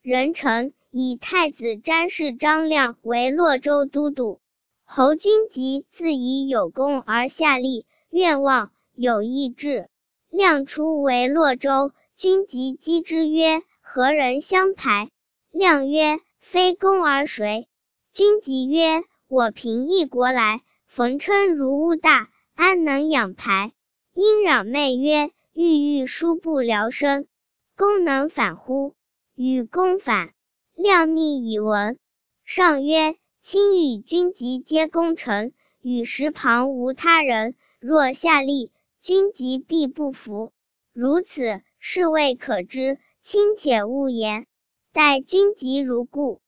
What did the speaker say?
壬辰，以太子詹事张亮为洛州都督。侯君集自以有功而下吏，愿望有意志。亮出为洛州，君集击之曰：何人相排？亮曰：非公而谁？君集曰：我凭一国来，冯称如屋大，安能养排？因攘妹曰：郁郁殊不聊生，公能反乎？与公反。亮密以闻。上曰：卿与君集皆功臣，与时旁无他人，若下吏，君集必不服。如此，是谓可知，卿且勿言。待君集如故。